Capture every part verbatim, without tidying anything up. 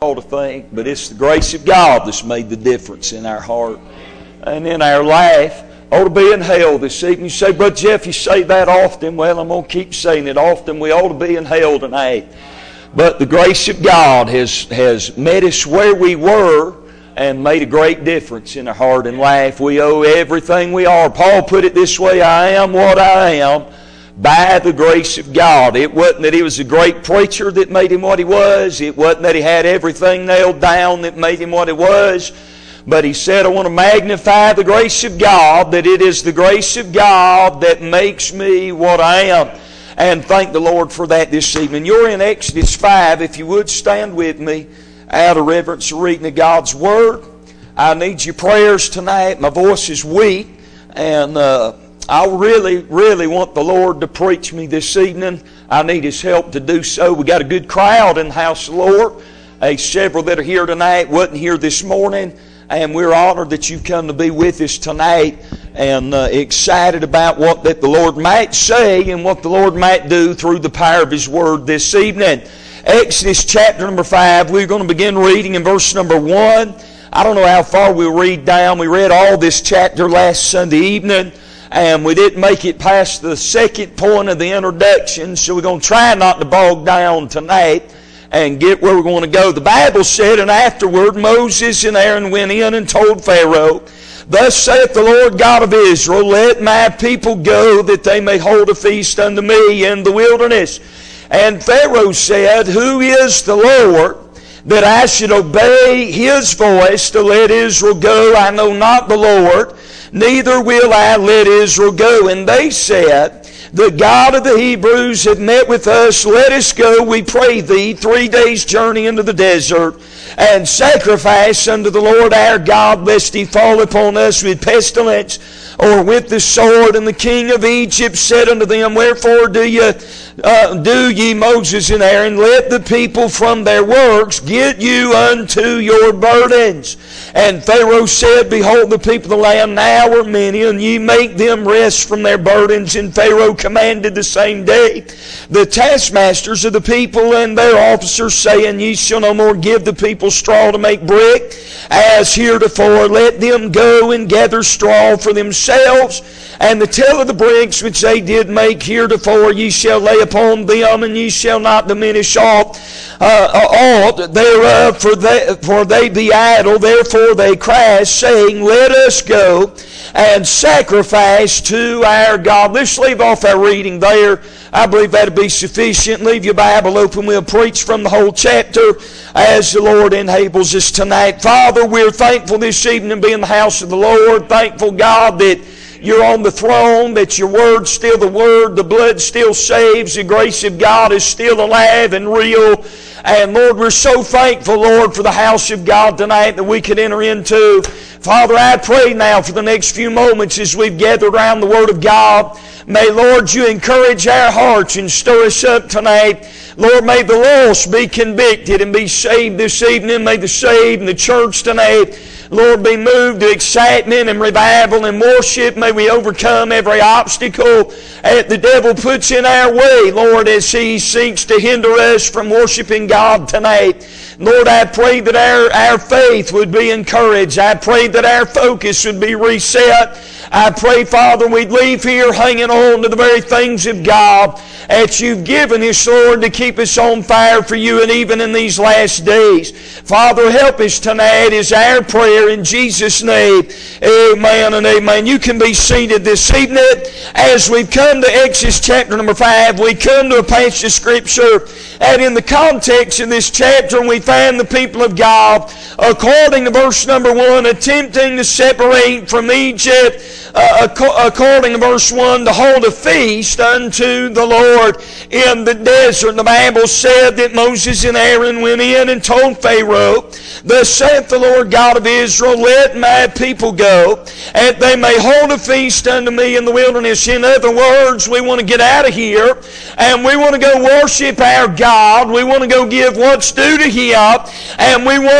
all to think, but it's the grace of God that's made the difference in our heart and in our life. Ought to be in hell this evening. You say, Brother Jeff, you say that often. Well, I'm going to keep saying it often. We ought to be in hell tonight. But the grace of God has, has met us where we were and made a great difference in our heart and life. We owe everything we are. Paul put it this way, I am what I am by the grace of God. It wasn't that he was a great preacher that made him what he was. It wasn't that he had everything nailed down that made him what he was. But he said, I want to magnify the grace of God, that it is the grace of God that makes me what I am. And thank the Lord for that this evening. You're in Exodus five. If you would stand with me out of reverence for reading of God's Word. I need your prayers tonight. My voice is weak, and uh, I really, really want the Lord to preach me this evening. I need His help to do so. We got a good crowd in the house of the Lord. Uh, several that are here tonight wasn't here this morning. And we're honored that you've come to be with us tonight, and uh, excited about what that the Lord might say and what the Lord might do through the power of His Word this evening. Exodus chapter number five, we're going to begin reading in verse number one. I don't know how far we'll read down. We read all this chapter last Sunday evening, and we didn't make it past the second point of the introduction, so we're going to try not to bog down tonight and get where we're going to go. The Bible said, and afterward Moses and Aaron went in and told Pharaoh, Thus saith the Lord God of Israel, Let my people go, that they may hold a feast unto me in the wilderness. And Pharaoh said, Who is the Lord, that I should obey His voice to let Israel go? I know not the Lord, neither will I let Israel go. And they said, The God of the Hebrews had met with us. Let us go, we pray thee, three days' journey into the desert, and sacrifice unto the Lord our God, lest He fall upon us with pestilence or with the sword. And the king of Egypt said unto them, Wherefore do ye, uh, do ye, Moses and Aaron, let the people from their works get you unto your burdens? And Pharaoh said, Behold, the people of the land now are many, and ye make them rest from their burdens. And Pharaoh commanded the same day the taskmasters of the people and their officers, saying, Ye shall no more give the people straw to make brick, as heretofore. Let them go and gather straw for themselves, and the tell of the bricks which they did make heretofore ye shall lay upon them, and ye shall not diminish aught, uh, aught thereof, for they, for they be idle. Therefore they cry, saying, Let us go and sacrifice to our God. Let's leave off our reading there. I believe that'll be sufficient. Leave your Bible open. We'll preach from the whole chapter as the Lord enables us tonight. Father, we're thankful this evening to be in the house of the Lord. Thankful, God, that You're on the throne, that Your Word's still the Word, the blood still saves, the grace of God is still alive and real. And Lord, we're so thankful, Lord, for the house of God tonight that we could enter into. Father, I pray now for the next few moments as we've gathered around the Word of God, may, Lord, You encourage our hearts and stir us up tonight. Lord, may the lost be convicted and be saved this evening. May the saved in the church tonight, Lord, be moved to excitement and revival and worship. May we overcome every obstacle that the devil puts in our way, Lord, as he seeks to hinder us from worshiping God tonight. Lord, I pray that our, our faith would be encouraged. I pray that our focus would be reset. I pray, Father, we'd leave here hanging on to the very things of God that You've given us, Lord, to keep us on fire for You, and even in these last days. Father, help us tonight is our prayer in Jesus' name. Amen and amen. You can be seated this evening. As we've come to Exodus chapter number five, we come to a passage of Scripture, and in the context of this chapter, we find the people of God, according to verse number one, attempting to separate from Egypt, Uh, according to verse one, to hold a feast unto the Lord in the desert. The Bible said that Moses and Aaron went in and told Pharaoh, Thus saith the Lord God of Israel, Let my people go, and they may hold a feast unto me in the wilderness. In other words, we want to get out of here, and we want to go worship our God. We want to go give what's due to Him, and we want to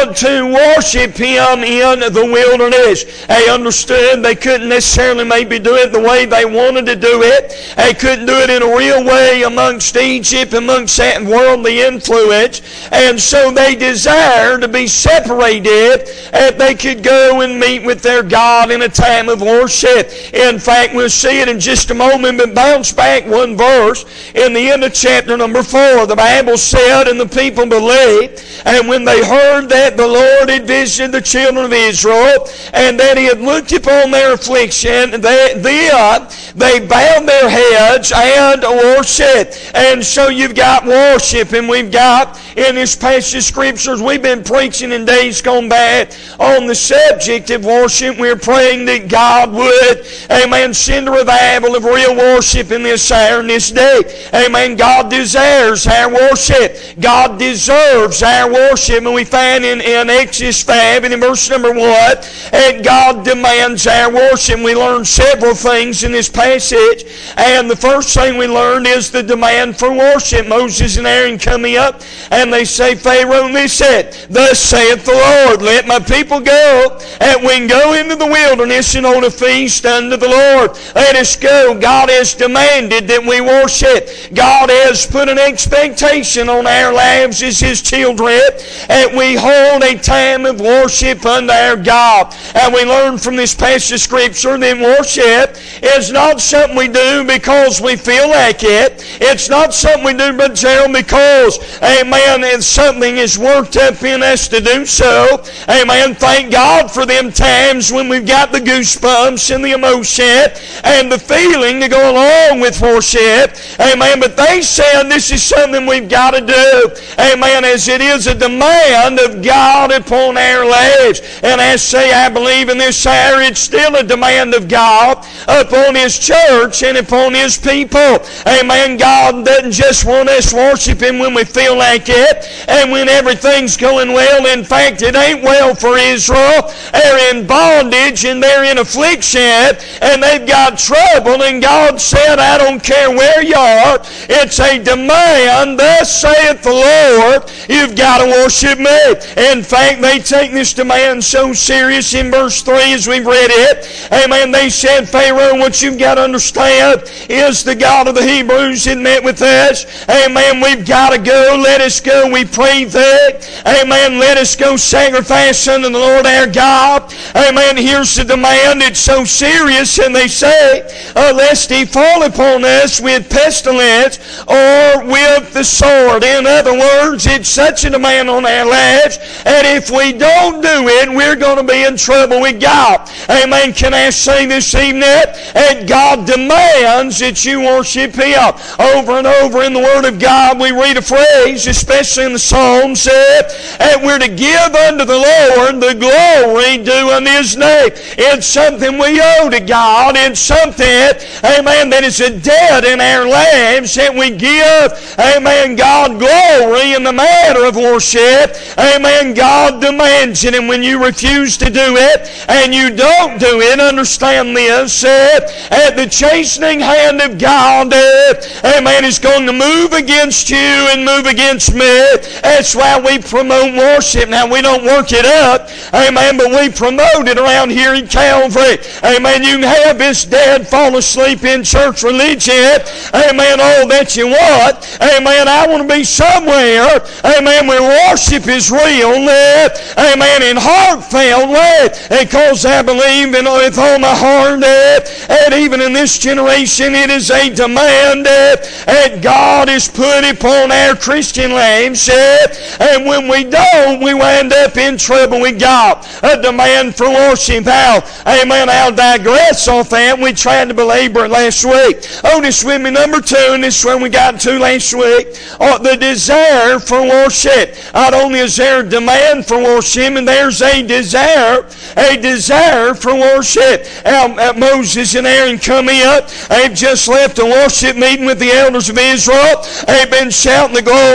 to worship Him in the wilderness. They understood they couldn't necessarily maybe do it the way they wanted to do it. They couldn't do it in a real way amongst Egypt, amongst that worldly influence. And so they desired to be separated, and they could go and meet with their God in a time of worship. In fact, we'll see it in just a moment, but bounce back one verse in the end of chapter number four. The Bible said, and the people believed, and when they heard that the Lord had visited the children of Israel, and that He had looked upon their affliction, they, then they bowed their heads and worshiped. And so you've got worship, and we've got in this passage of Scriptures, we've been preaching in days gone back on the subject of worship. We're praying that God would, amen, send a revival of real worship in this hour and this day. Amen. God desires our worship. God deserves our worship. And we find in, in Exodus five and in verse number one, and God demands our worship. We learn several things in this passage. And the first thing we learned is the demand for worship. Moses and Aaron coming up, and they say, Pharaoh, listen, thus saith the Lord, let my people go, and we can go into the wilderness and hold a feast unto the Lord. Let us go. God has demanded that we worship. God has put an expectation on our lives as His children, and we hold a time of worship unto our God. And we learn from this passage of Scripture that worship is not something we do because we feel like it. It's not something we do, but Gerald, because, amen, and something is worked up in us to do so. Amen. Thank God for them times when we've got the goosebumps and the emotion and the feeling to go along with worship. Amen. But they said this is something we've got to do. Amen. As it is a demand of God upon our lives. And I say, I believe in this hour it's still a demand of God upon His church and upon His people. Amen. God doesn't just want us worshiping when we feel like it and when everything's going well. In fact, it ain't well for Israel. They're in bondage and they're in affliction and they've got trouble, and God said, I don't care where you are. It's a demand. Thus saith the Lord, you've got to worship me. In fact, they take this demand so serious in verse three as we've read it. Amen. They said, Pharaoh, what you've got to understand is the God of the Hebrews had met with us. Amen. We've got to go. Let us go. We pray that. Amen. Let us go sacrifice unto the Lord our God. Amen. Here's the demand. It's so serious, and they say, uh, lest He fall upon us with pestilence or with the sword. In other words, it's such a demand on our lives, and if we don't do it, we're going to be in trouble with God. Amen. Can I say this evening? And God demands that you worship Him. Over and over in the Word of God, we read a phrase, especially in the Psalms, and we're to give unto the Lord the glory due unto His name. It's something we owe to God. It's something, amen, that is a debt in our lives that we give, amen, God glory in the matter of worship. Amen. God demands it, and when you refuse to do it and you don't do it, understand this, at the chastening hand of God, amen, is going to move against you and move against me. That's why we promote worship. Now, we don't work it up, amen, but we promote it around here in Calvary. Amen. You can have this dad fall asleep in church religion, amen, all that you want. Amen. I want to be somewhere, amen, where worship is real, amen, and heartfelt, because I believe in, with all my heart, and even in this generation, it is a demand that God has put upon our Christian lives, and when we don't, we wind up in trouble with God. A demand for worship. How? Amen. I'll digress off that. We tried to belabor it last week. Oh, this with me, number two, and this is where we got to last week. Oh, the desire for worship. Not only is there a demand for worship, and there's a desire, a desire for worship. Now, uh, Moses and Aaron coming up. They've just left a worship meeting with the elders of Israel. They've been shouting the glory. They've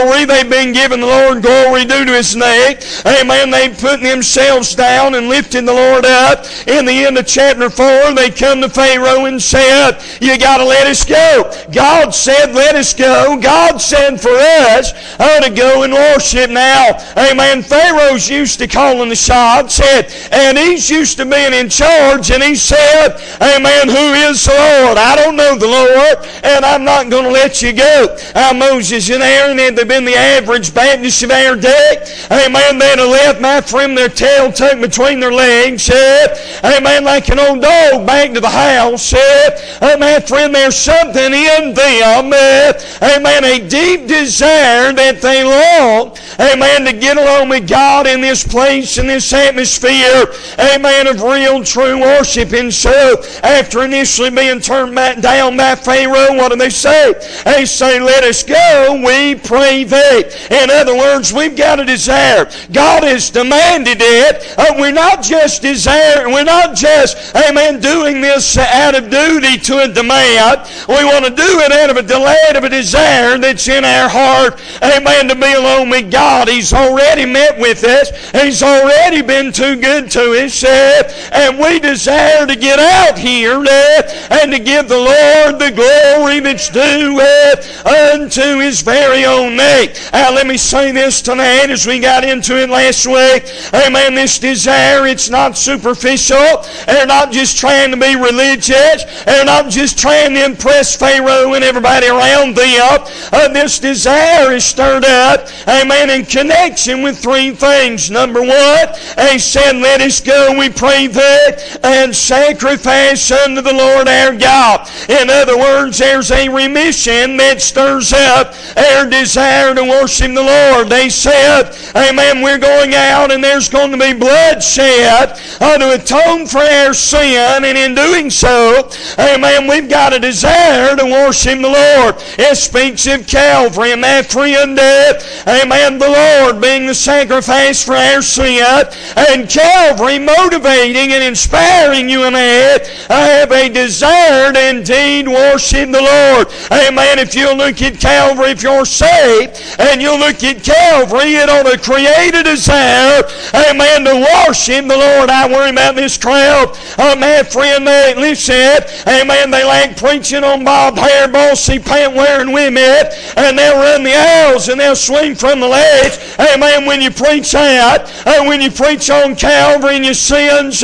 they've been giving the Lord glory due to His name. Amen. They've put themselves down and lifted the Lord up. In the end of chapter four, they come to Pharaoh and said, you got to let us go. God said, let us go. God said for us uh, to go and worship now. Amen. Pharaoh's used to calling the shots, said, and he's used to being in charge, and he said, amen, who is the Lord? I don't know the Lord, and I'm not going to let you go. Uh, Moses and Aaron, had they been the average Baptists of our day, amen, they'd have left my friend their tail tucked between their legs, said, amen, like an old dog back to the house, said, uh, my friend, there's something in them, uh, amen, a deep desire that they long, amen, to get along with God in this place, in this atmosphere, amen, of real, true worship. And so, after initially being turned back down by Pharaoh, what do they say? They say, let us go, we pray thee. In other words, we've got a desire. God has demanded it. Uh, we're not just desiring, we're not just, amen, doing this out of duty to a demand. We want to do it out of a delight, of a desire that's in our heart, amen, to be alone with God. He's already met with us. He's already been too good to us. Uh, and we desire to get out here uh, and to give the Lord the glory that's due uh, unto His very own name. Now let me say this tonight as we got into it last week. Amen. This desire, it's not superficial. They're not just trying to be religious. They're not just trying to impress Pharaoh and everybody around them. Uh, this desire is stirred up, amen, in connection with three things. Number one, they said, let us go, we pray thee, and sacrifice unto the Lord our God. In other words, there's a remission that stirs up our desire to worship the Lord. They said, amen, we're going out and there's going to be blood shed uh, to atone for our sin, and in doing so, amen, we've got a desire to worship the Lord. It speaks of Calvary, and that friend, uh, amen, the Lord being the sacrifice for our sin, and Calvary motivating and inspiring you and I. I have a desire to indeed worship the Lord. Amen. If you look at Calvary, if you're saved, and you look at Calvary, it ought to create a desire, amen, to worship the Lord. I worry about this crowd. Oh, my friend, they, listen, amen, they like preaching on bobbed hair, bossy pant wearing women, and they'll run the aisles and they'll swing from the ledge. Amen. When you preach out, and when you preach on Calvary and your sins,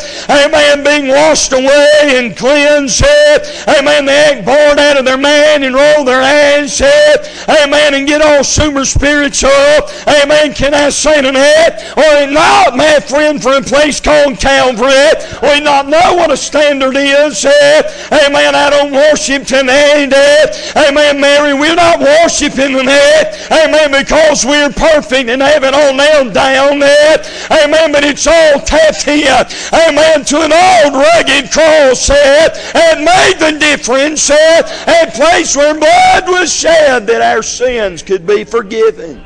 amen, being washed away and cleansed, amen, they act bored out of their mind and roll their eyes, amen, and get all super spiritual. Amen. Can I say tonight, or not, my friend, for a place called Calvary, we not know what a standard is. Amen. I don't worship tonight. Amen, Mary, we're not worshiping tonight. Amen, because we're perfect and have it all nailed down there. Amen, but it's all tapped in, amen, to an old rugged cross and made the difference, a place where blood was shed that our sins could be forgiven.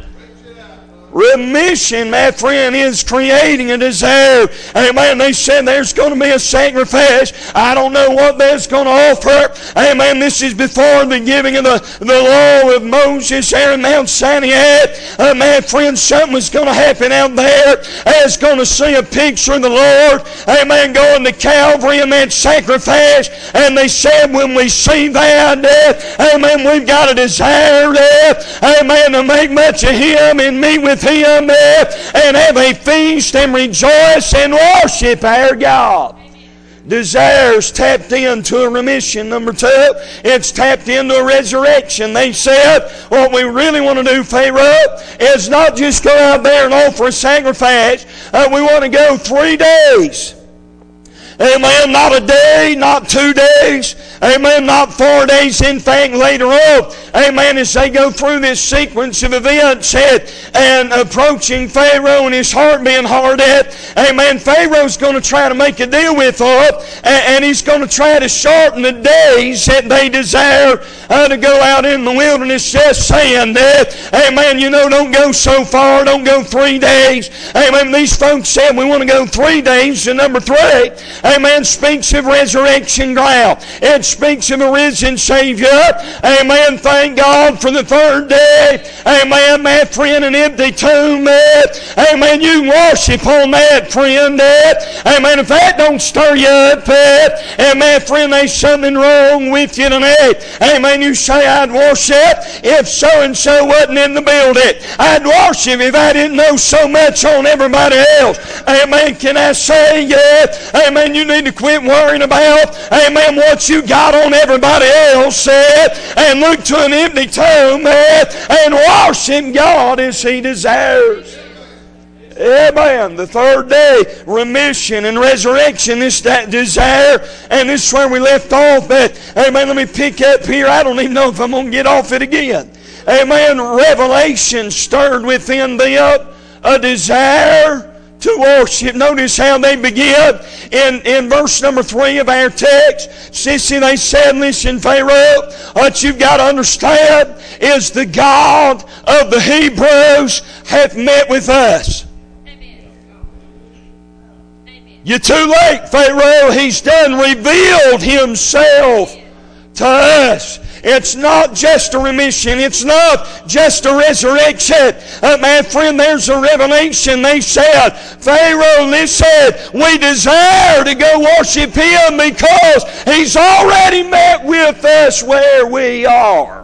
Remission, my friend, is creating a desire. Amen. They said there's going to be a sacrifice. I don't know what that's going to offer. Amen. This is before the giving of the, the law of Moses there in Mount Sinai. Uh, my friend, something was going to happen out there. I was going to see a picture of the Lord. Amen. Going to Calvary and that sacrifice. And they said when we see that, uh, amen, we've got a desire, uh, amen, to make much of Him and meet with Him and have a feast and rejoice and worship our God. Desires tapped into a remission. Number two, it's tapped into a resurrection. They said, what we really want to do, Pharaoh, is not just go out there and offer a sacrifice. Uh, we want to go three days. Amen. Not a day, not two days. Amen. Not four days. In fact, later on, amen, as they go through this sequence of events and approaching Pharaoh and his heart being hard at, amen, Pharaoh's going to try to make a deal with them, and he's going to try to shorten the days that they desire, uh, to go out in the wilderness just saying that, amen, you know, don't go so far, don't go three days. Amen. These folks said we want to go three days. And number three, amen, speaks of resurrection ground. It speaks of a risen Savior. Amen. Thank God for the third day. Amen. My friend, an empty tomb. Amen. You worship on that, friend. Amen. If that don't stir you up, amen, friend, there's something wrong with you tonight. Amen. You say, I'd worship if so-and-so wasn't in the building. I'd worship if I didn't know so much on everybody else. Amen. Can I say, yeah, amen, you need to quit worrying about, amen, what you got on everybody else, uh, and look to an empty tomb uh, and worship God as He desires. Amen. The third day, remission and resurrection, this that desire, and this is where we left off. But amen, let me pick up here. I don't even know if I'm going to get off it again. Amen. Revelation stirred within them a desire to worship. Notice how they begin in, in verse number three of our text. Sissy, they said, listen, Pharaoh, what you've got to understand is the God of the Hebrews hath met with us. You're too late, Pharaoh. He's done revealed Himself to us. It's not just a remission. It's not just a resurrection. Uh, my friend, there's a revelation. They said, Pharaoh, listen, we desire to go worship Him because He's already met with us where we are.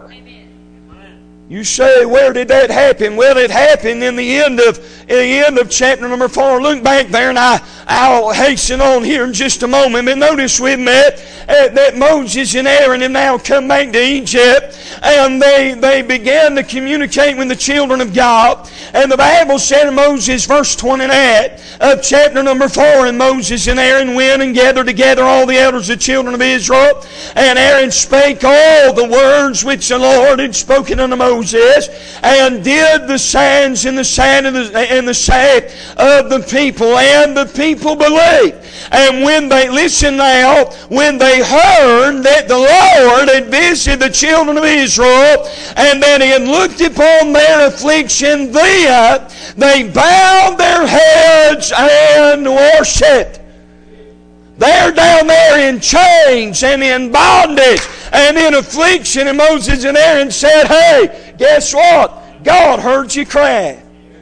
You say, where did that happen? Well, it happened in the end of in the end of chapter number four. Look back there, and I, I'll hasten on here in just a moment. But notice with me uh, that Moses and Aaron have now come back to Egypt, and they, they began to communicate with the children of God. And the Bible said in Moses, verse twenty-eight of chapter number four, and Moses and Aaron went and gathered together all the elders of the children of Israel. And Aaron spake all the words which the Lord had spoken unto Moses, and did the signs in the sight of the in the sight of the people, and the people believed. And when they listen now, when they heard that the Lord had visited the children of Israel, and that He had looked upon their affliction, then they bowed their heads and worshipped. They're down there in chains and in bondage and in affliction. And Moses and Aaron said, hey, guess what? God heard you cry.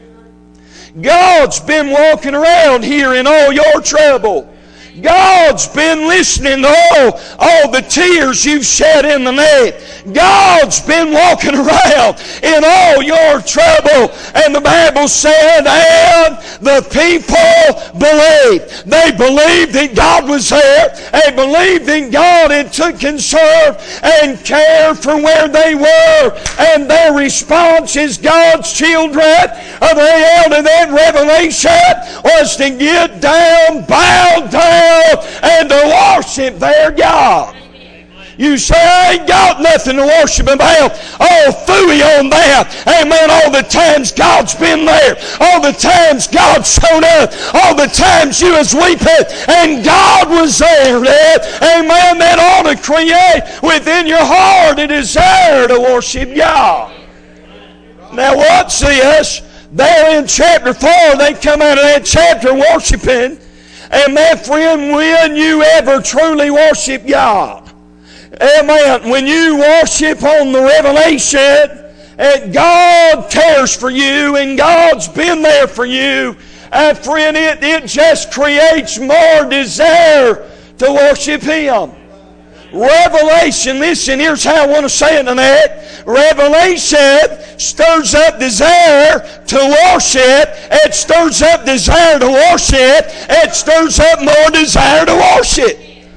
God's been walking around here in all your trouble. God's been listening to all, all the tears you've shed in the night. God's been walking around in all your trouble. And the Bible said, and the people believed. They believed that God was there. They believed that God had took concern and care for where they were. And their response as God's children, of the end of that revelation, was to get down, bow down, and to worship their God. You say, I ain't got nothing to worship about. Oh, phooey on that. Amen. All the times God's been there. All the times God showed up. All the times you was weeping and God was there. Amen. That ought to create within your heart a desire to worship God. Now watch this. There in chapter four, they come out of that chapter worshiping. And my friend, when you ever truly worship God, amen, when you worship on the revelation, and God cares for you, and God's been there for you, and friend, it, it just creates more desire to worship Him. Revelation, listen, here's how I want to say it tonight. Revelation stirs up desire to worship. It stirs up desire to worship. It stirs up more desire to worship.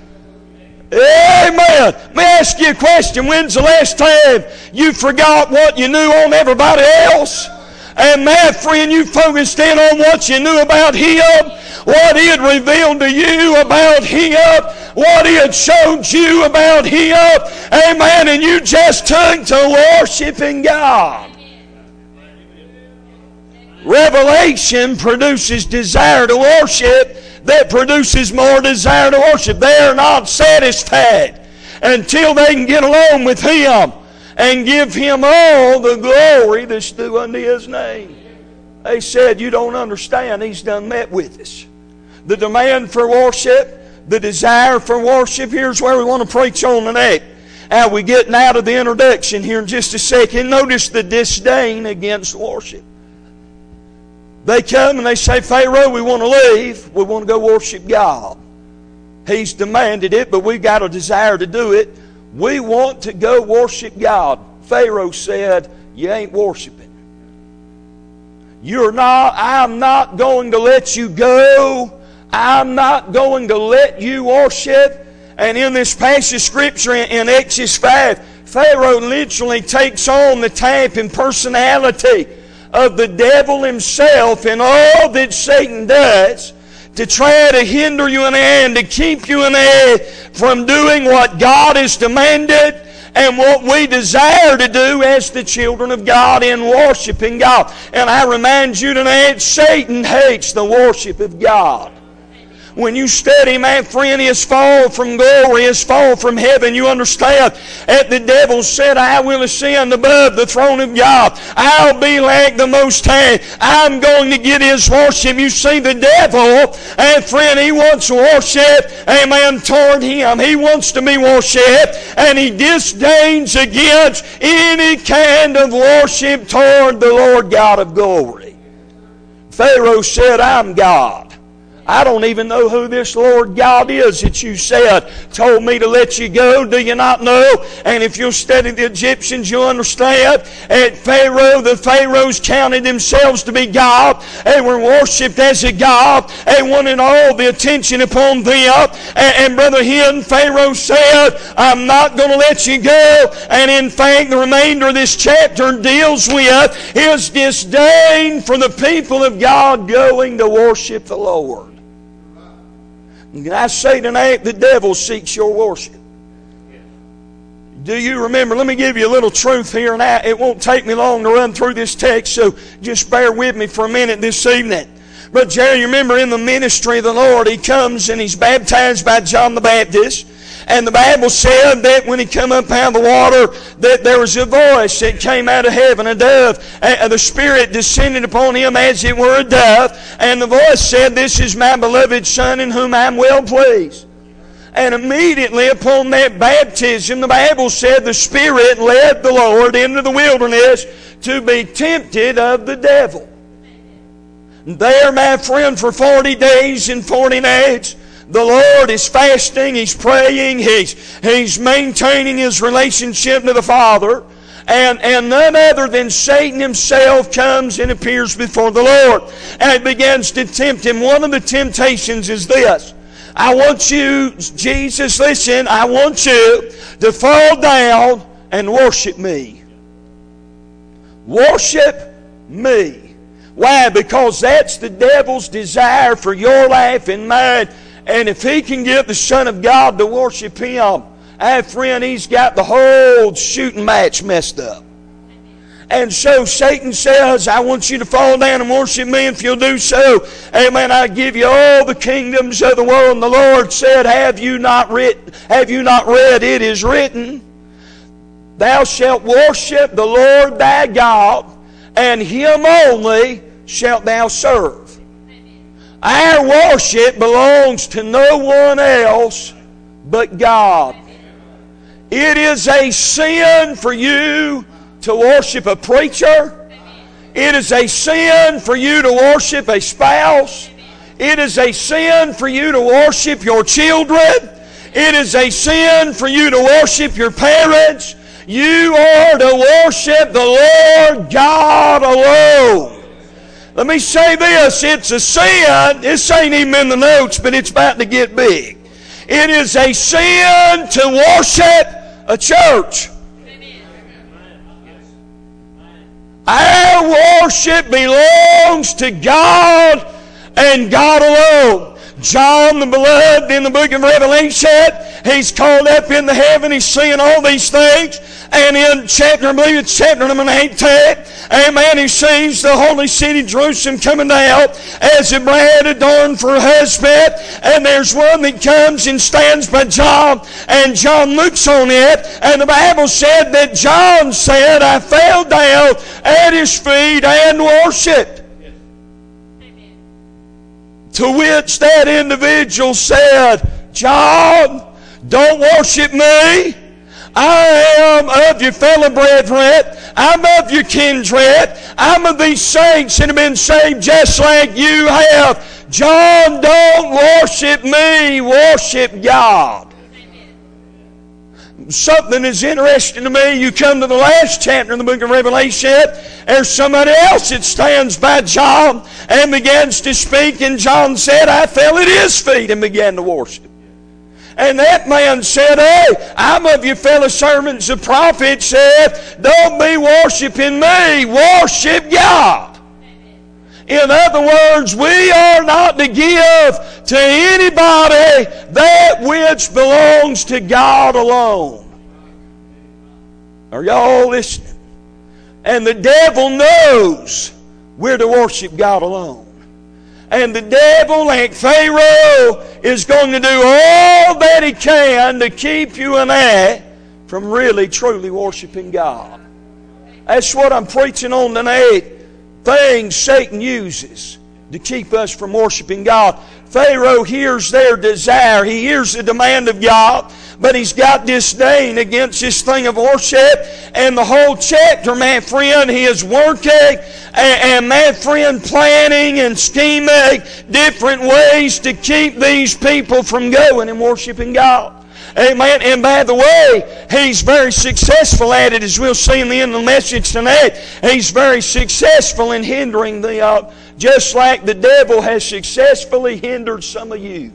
Amen. Let me ask you a question. When's the last time you forgot what you knew on everybody else? And my friend, you focused in on what you knew about Him, what He had revealed to you about Him, what He had showed you about Him. Amen. And you just took to worshiping God. Revelation produces desire to worship that produces more desire to worship. They are not satisfied. until they can get along with Him and give Him all the glory that's due unto His name. They said, you don't understand. He's done met with us. The demand for worship, the desire for worship, here's where we want to preach on tonight. Now we're getting out of the introduction here in just a second. Notice the disdain against worship. They come and they say, Pharaoh, we want to leave. We want to go worship God. He's demanded it, but we've got a desire to do it. We want to go worship God. Pharaoh said, you ain't worshiping. You're not, I'm not going to let you go. I'm not going to let you worship. And in this passage of Scripture in Exodus five, Pharaoh literally takes on the type and personality of the devil himself and all that Satan does to try to hinder you and to keep you and from doing what God has demanded and what we desire to do as the children of God in worshiping God. And I remind you tonight, Satan hates the worship of God. When you study, my friend, his fall from glory, his fall from heaven, you understand that the devil said, I will ascend above the throne of God. I'll be like the Most High. I'm going to get his worship. You see, the devil, and friend, he wants worship, amen, toward him. He wants to be worshipped, and he disdains against any kind of worship toward the Lord God of glory. Pharaoh said, I'm God. I don't even know who this Lord God is that you said told me to let you go. Do you not know? And if you'll study the Egyptians, you'll understand. At Pharaoh, the Pharaohs counted themselves to be God. They were worshipped as a God. They wanted all the attention upon them. And, and Brother Hinn, Pharaoh said, I'm not going to let you go. And in fact, the remainder of this chapter deals with his disdain for the people of God going to worship the Lord. And I say tonight, the devil seeks your worship. Do you remember? Let me give you a little truth here, and I, it won't take me long to run through this text, so just bear with me for a minute this evening. But Jerry, you remember in the ministry of the Lord, he comes and he's baptized by John the Baptist. And the Bible said that when he came up out of the water, that there was a voice that came out of heaven, a dove. And the Spirit descended upon him as it were a dove. And the voice said, this is my beloved Son in whom I am well pleased. And immediately upon that baptism, the Bible said the Spirit led the Lord into the wilderness to be tempted of the devil. There, my friend, for forty days and forty nights, the Lord is fasting, He's praying, He's, he's maintaining His relationship to the Father. And, and none other than Satan himself comes and appears before the Lord. And it begins to tempt him. One of the temptations is this. I want you, Jesus, listen, I want you to fall down and worship me. Worship me. Why? Because that's the devil's desire for your life and mine. And if he can get the Son of God to worship him, our friend, he's got the whole shooting match messed up. And so Satan says, I want you to fall down and worship me. If you'll do so, amen, I'll give you all the kingdoms of the world. And the Lord said, have you not read, have you not read, it is written, thou shalt worship the Lord thy God, and Him only shalt thou serve. Our worship belongs to no one else but God. It is a sin for you to worship a preacher. It is a sin for you to worship a spouse. It is a sin for you to worship your children. It is a sin for you to worship your parents. You are to worship the Lord God alone. Let me say this, it's a sin. This ain't even in the notes, but it's about to get big. It is a sin to worship a church. Our worship belongs to God and God alone. John the beloved in the book of Revelation, he's called up into heaven. He's seeing all these things. And in chapter, I believe it's chapter number eighteen, amen, he sees the holy city Jerusalem coming down as a bride adorned for her husband. And there's one that comes and stands by John, and John looks on it, and the Bible said that John said, I fell down at his feet and worshipped. To which that individual said, John, don't worship me. I am of your fellow brethren. I'm of your kindred. I'm of these saints that have been saved just like you have. John, don't worship me. Worship God. Something is interesting to me. You come to the last chapter in the book of Revelation, there's somebody else that stands by John and begins to speak, and John said, I fell at his feet and began to worship. And that man said, hey, I'm of your fellow servants. The prophet said, don't be worshiping me, worship God. In other words, we are not to give to anybody that which belongs to God alone. Are y'all listening? And the devil knows we're to worship God alone. And the devil, like Pharaoh, is going to do all that he can to keep you and I from really, truly worshiping God. That's what I'm preaching on tonight. Things Satan uses to keep us from worshiping God. Pharaoh hears their desire. He hears the demand of God, but he's got disdain against this thing of worship. And the whole chapter, my friend, he is working and, and my friend, planning and scheming different ways to keep these people from going and worshiping God. Amen. And by the way, he's very successful at it, as we'll see in the end of the message tonight. He's very successful in hindering the, uh, just like the devil has successfully hindered some of you.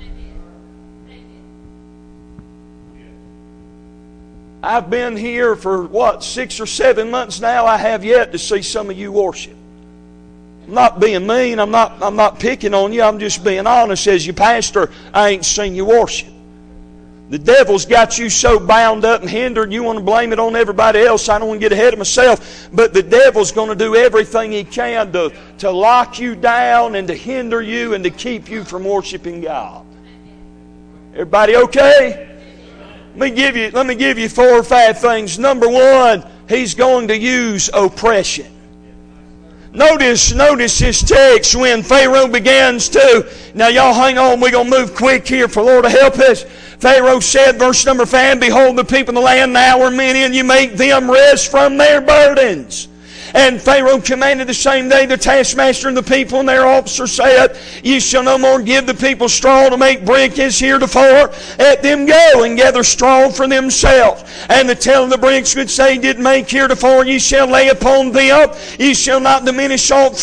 I've been here for, what, six or seven months now. I have yet to see some of you worship. I'm not being mean. I'm not, I'm not picking on you. I'm just being honest. As your pastor, I ain't seen you worship. The devil's got you so bound up and hindered, you want to blame it on everybody else. I don't want to get ahead of myself. But the devil's going to do everything he can to, to lock you down and to hinder you and to keep you from worshiping God. Everybody okay? Let me give you, let me give you four or five things. Number one, he's going to use oppression. Notice, notice this text when Pharaoh begins to, now y'all hang on, we're going to move quick here for the Lord to help us. Pharaoh said, verse number five, behold, the people of the land now are many, and you make them rest from their burdens. And Pharaoh commanded the same day the taskmaster and the people and their officers said, ye shall no more give the people straw to make brick as heretofore. Let them go and gather straw for themselves. And the tell of the bricks which they did make heretofore, ye shall lay upon them. Ye shall not diminish all,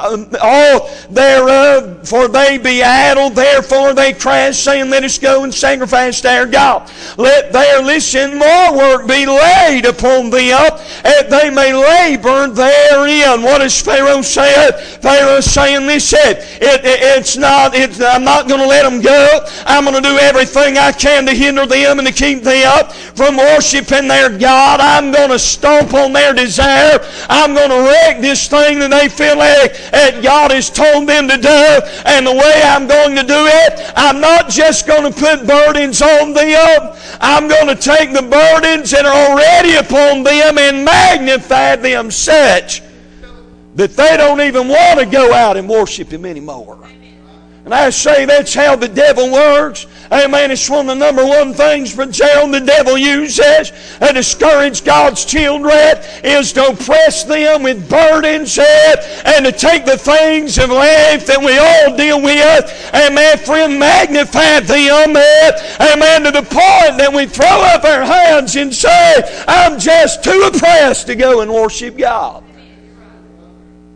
all thereof, for they be idle. Therefore they cried, saying, let us go and sacrifice to our God. Let their, listen, more work be laid upon them, that they may labor therein. What does Pharaoh say? Pharaoh is saying this, it, it, it's not, it, I'm not going to let them go. I'm going to do everything I can to hinder them and to keep them from worshiping their God. I'm going to stomp on their desire. I'm going to wreck this thing that they feel like that God has told them to do. And the way I'm going to do it, I'm not just going to put burdens on them. I'm going to take the burdens that are already upon them and magnify them such that they don't even want to go out and worship Him anymore. And I say that's how the devil works. Amen. It's one of the number one things, but Gerald, the devil uses to discourage God's children is to oppress them with burdens and to take the things of life that we all deal with, amen, friend, magnify them, amen, to the point that we throw up our hands and say, I'm just too oppressed to go and worship God.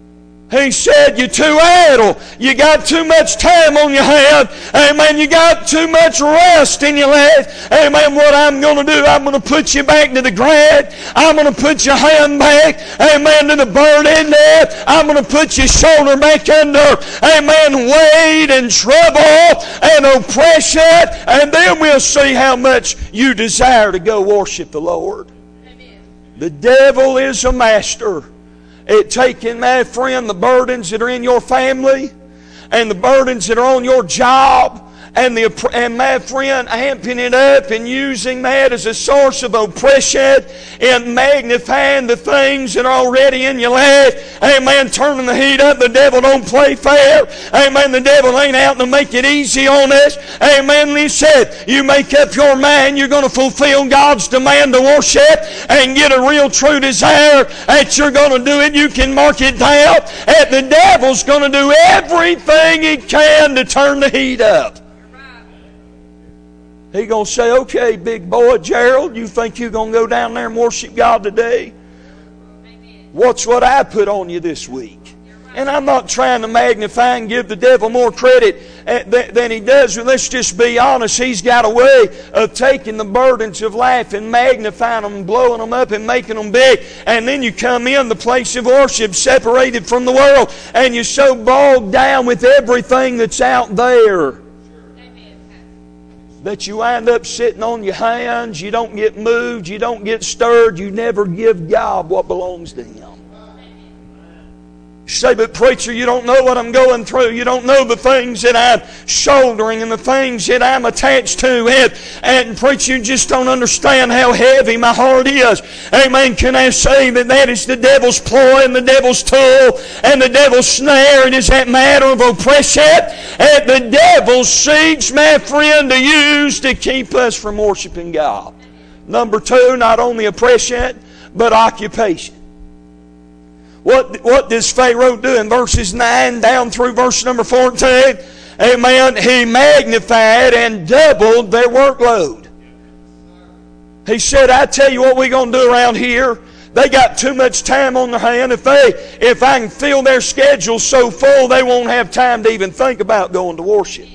He said, you're too idle. You got too much time on your hand. Amen. You got too much rest in your life. Amen. What I'm going to do, I'm going to put you back to the ground. I'm going to put your hand back. Amen. To the burden there. I'm going to put your shoulder back under. Amen. Weight and trouble and oppression. And then we'll see how much you desire to go worship the Lord. Amen. The devil is a master at taking, my friend, the burdens that are in your family and the burdens that are on your job and, the, and my friend, amping it up and using that as a source of oppression and magnifying the things that are already in your life. Amen. Turning the heat up. The devil don't play fair. Amen. The devil ain't out to make it easy on us. Amen. He said, you make up your mind you're going to fulfill God's demand to worship and get a real true desire that you're going to do it. You can mark it down. And the devil's going to do everything he can to turn the heat up. He's going to say, okay, big boy Gerald, you think you're going to go down there and worship God today? Amen. Watch what I put on you this week. Right. And I'm not trying to magnify and give the devil more credit than he does. Let's just be honest. He's got a way of taking the burdens of life and magnifying them and blowing them up and making them big. And then you come in the place of worship separated from the world and you're so bogged down with everything that's out there that you wind up sitting on your hands, you don't get moved, you don't get stirred, you never give God what belongs to Him. You say, but preacher, you don't know what I'm going through. You don't know the things that I'm shouldering and the things that I'm attached to. And, and preacher, you just don't understand how heavy my heart is. Amen. Can I say that that is the devil's ploy and the devil's tool and the devil's snare? It is that matter of oppression and the devil seeks, my friend, to use to keep us from worshiping God. Number two, not only oppression, but occupation. What, what does Pharaoh do in verses nine down through verse number fourteen? Amen. He magnified and doubled their workload. He said, I tell you what we're going to do around here. They got too much time on their hand. If they, if I can fill their schedule so full, they won't have time to even think about going to worship.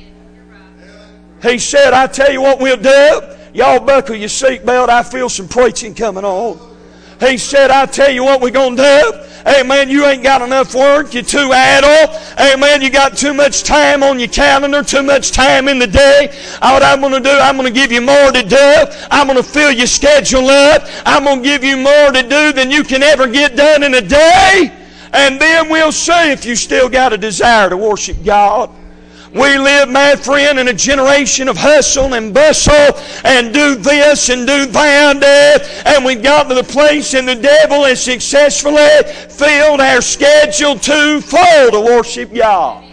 He said, I tell you what we'll do. Y'all buckle your seatbelt. I feel some preaching coming on. He said, I tell you what we're going to do. Amen. You ain't got enough work. You're too idle. Amen. You got too much time on your calendar, too much time in the day. What I'm going to do, I'm going to give you more to do. I'm going to fill your schedule up. I'm going to give you more to do than you can ever get done in a day. And then we'll see if you still got a desire to worship God. We live, my friend, in a generation of hustle and bustle and do this and do that. And we got to the place and the devil has successfully filled our schedule too full to worship God.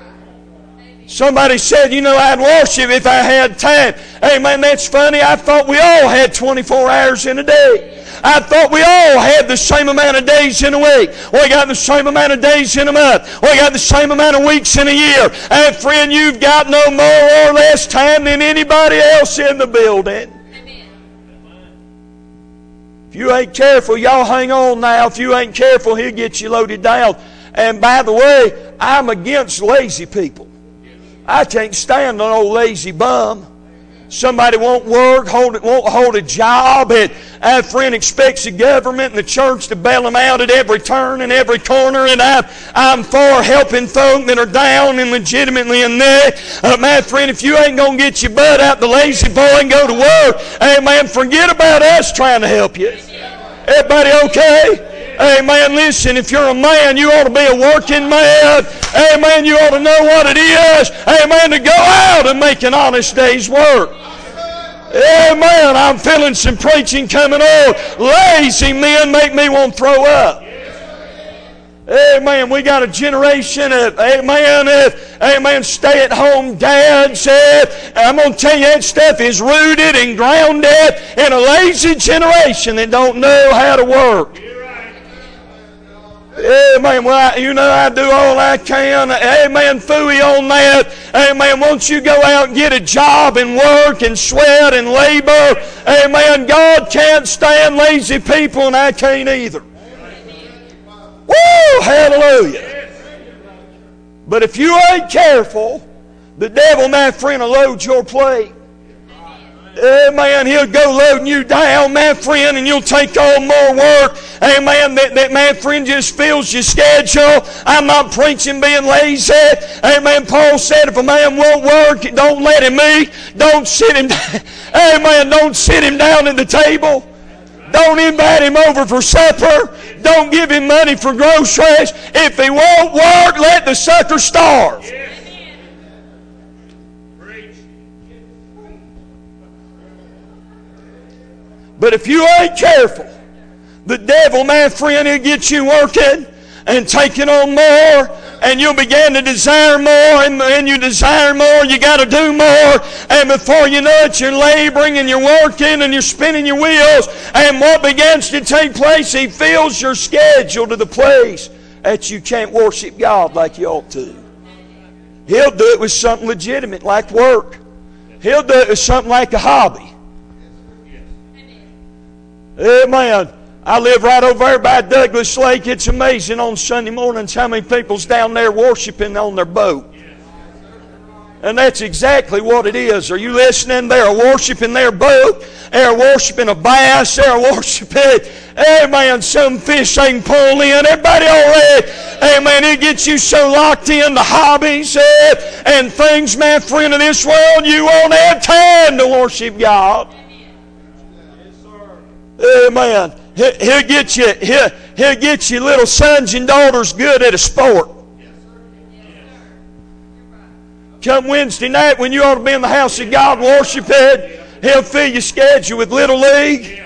Somebody said, you know, I'd worship if I had time. Hey, man, that's funny. I thought we all had twenty-four hours in a day. I thought we all had the same amount of days in a week. We got the same amount of days in a month. We got the same amount of weeks in a year. And friend, you've got no more or less time than anybody else in the building. Amen. If you ain't careful, y'all hang on now. If you ain't careful, he'll get you loaded down. And by the way, I'm against lazy people. I can't stand an old lazy bum. Somebody won't work, hold, won't hold a job, and our friend expects the government and the church to bail them out at every turn and every corner, and I'm, I'm for helping folk that are down and legitimately in there. Uh, my friend, if you ain't going to get your butt out the lazy boy and go to work, hey man, forget about us trying to help you. Everybody okay? Hey man, listen, if you're a man, you ought to be a working man. Hey man, you ought to know what it is. Hey man, to go out and make an honest day's work. Amen. I'm feeling some preaching coming on. Lazy men make me want to throw up. Amen. We got a generation of, amen, of, amen, stay-at-home dads. Uh, I'm going to tell you that stuff is rooted and grounded in a lazy generation that don't know how to work. Amen. Well, I, you know, I do all I can. Amen. Phooey on that. Amen. Won't you go out and get a job and work and sweat and labor? Amen. God can't stand lazy people, and I can't either. Woo! Hallelujah. But if you ain't careful, the devil, my friend, will load your plate. Amen. He'll go loading you down, my friend, and you'll take on more work. Amen. That, that my friend just fills your schedule. I'm not preaching being lazy. Amen. Paul said if a man won't work, don't let him eat. Don't sit him down. Amen. Don't sit him down at the table. Don't invite him over for supper. Don't give him money for groceries. If he won't work, let the sucker starve. But if you ain't careful, the devil, my friend, he'll get you working and taking on more, and you'll begin to desire more, and when you desire more, you got to do more, and before you know it, you're laboring and you're working and you're spinning your wheels, and what begins to take place, he fills your schedule to the place that you can't worship God like you ought to. He'll do it with something legitimate like work. He'll do it with something like a hobby. Amen. I live right over there by Douglas Lake. It's amazing on Sunday mornings how many people's down there worshiping on their boat. And that's exactly what it is. Are you listening? They're worshiping their boat. They're worshiping a bass. They're worshiping, amen, some fish they can pull in. Everybody already, amen, it gets you so locked into hobbies uh, and things, my friend, of this world, you won't have time to worship God. Amen. He'll get you, he'll, he'll get you little sons and daughters good at a sport. Come Wednesday night when you ought to be in the house of God worshiping, he'll fill your schedule with Little League.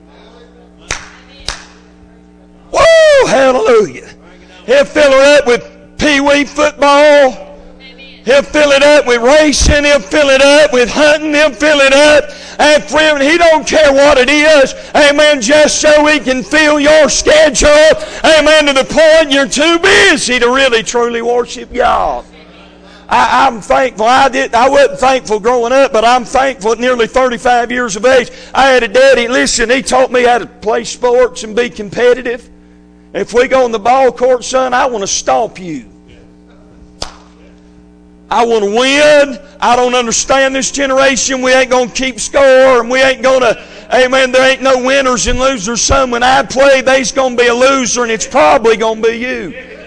Woo! Hallelujah. He'll fill her up with pee-wee football. He'll fill it up with racing. He'll fill it up with hunting. He'll fill it up. And friend, he don't care what it is. Amen. Just so he can fill your schedule. Amen. To the point you're too busy to really truly worship God. I, I'm thankful. I did. I wasn't thankful growing up, but I'm thankful at nearly thirty-five years of age. I had a daddy. Listen, he taught me how to play sports and be competitive. If we go on the ball court, son, I want to stomp you. I want to win. I don't understand this generation. We ain't going to keep score, and we ain't going to, amen, there ain't no winners and losers. Son, when I play, there's going to be a loser, and it's probably going to be you.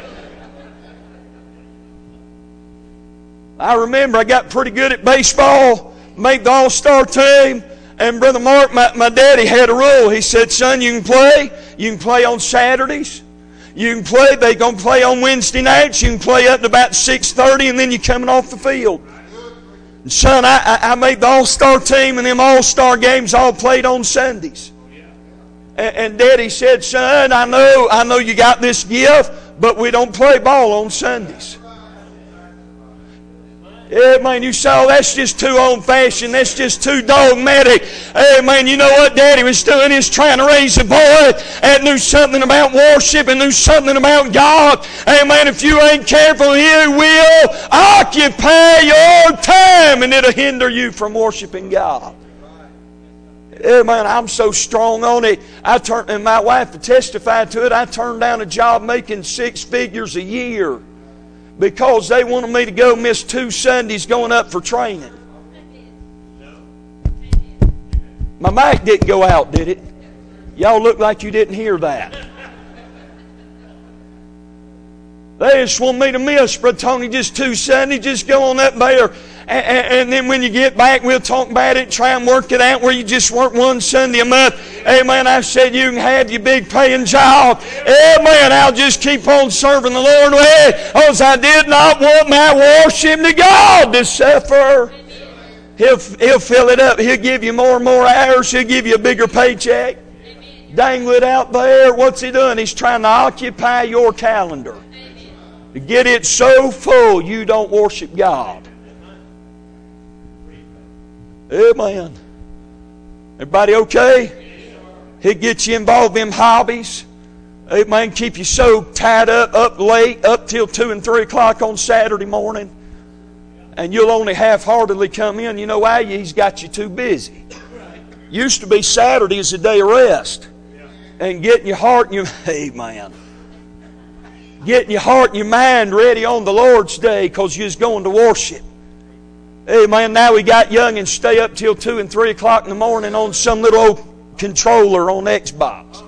I remember I got pretty good at baseball, made the all-star team, and Brother Mark, my, my daddy, had a rule. He said, son, you can play. You can play on Saturdays. You can play, they're going to play on Wednesday nights. You can play up to about six thirty, and then you're coming off the field. And son, I, I, I made the all-star team, and them all-star games all played on Sundays. And, and Daddy said, son, I know, I know you got this gift, but we don't play ball on Sundays. Yeah, man, you saw that's just too old-fashioned. That's just too dogmatic. Hey, man, you know what Daddy was doing is trying to raise a boy that knew something about worship and knew something about God. Hey, man, if you ain't careful, He will occupy your time and it'll hinder you from worshiping God. Yeah, man, I'm so strong on it. I turned, and my wife testified to it. I turned down a job making six figures a year because they wanted me to go miss two Sundays going up for training. My mic didn't go out, did it? Y'all look like you didn't hear that. They just want me to miss, Brother Tony, just two Sundays, just go on up there. And, and, and then when you get back, we'll talk about it, try and work it out where you just work one Sunday a month. Amen. I said you can have your big paying job. Amen. I'll just keep on serving the Lord with it, because I did not want my worship to God to suffer. He'll, he'll fill it up. He'll give you more and more hours. He'll give you a bigger paycheck. Dangle it out there. What's He doing? He's trying to occupy your calendar. To get it so full you don't worship God. Amen. Everybody okay? He'll get you involved in hobbies. Amen. Keep you so tied up, up late, up till two and three o'clock on Saturday morning. And you'll only half-heartedly come in. You know why? He's got you too busy. Used to be Saturday is a day of rest. And getting your heart and your... Amen. Getting your heart and your mind ready on the Lord's day because you're going to worship. Amen. Now we got young and stay up till two and three o'clock in the morning on some little old controller on Xbox.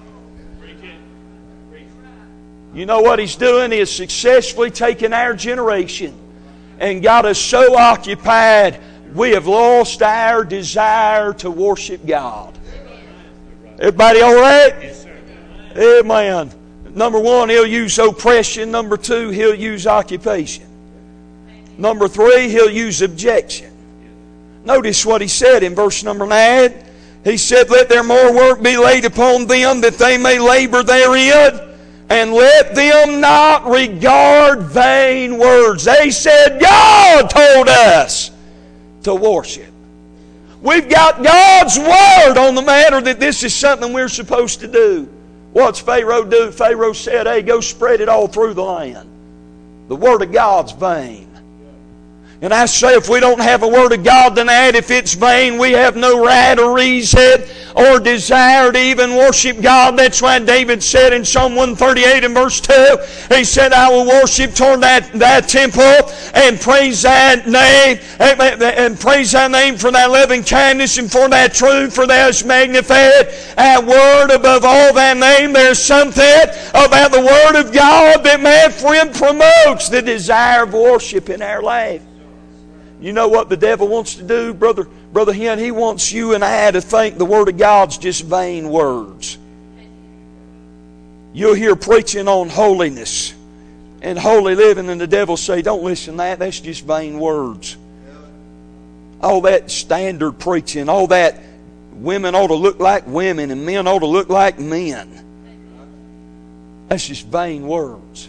You know what he's doing? He is successfully taking our generation and got us so occupied we have lost our desire to worship God. Everybody all right? Yes, sir. Amen. Number one, he'll use oppression. Number two, he'll use occupation. Number three, he'll use objection. Notice what he said in verse number nine. He said, let their more work be laid upon them, that they may labor therein. And let them not regard vain words. They said, God told us to worship. We've got God's Word on the matter that this is something we're supposed to do. What's Pharaoh do? Pharaoh said, hey, go spread it all through the land. The Word of God's vain. And I say, if we don't have a Word of God tonight, if it's vain, we have no right or reason or desire to even worship God. That's why David said in Psalm one thirty-eight and verse two, he said, I will worship toward that, that temple and praise thy name, and praise thy name for thy loving kindness and for thy truth, for thou hast magnified thy word above all thy name. There's something about the Word of God that, my friend, promotes the desire of worship in our life. You know what the devil wants to do, Brother Brother Hen? He wants you and I to think the Word of God's just vain words. You'll hear preaching on holiness and holy living, and the devil say, don't listen to that, that's just vain words. All that standard preaching, all that women ought to look like women and men ought to look like men. That's just vain words.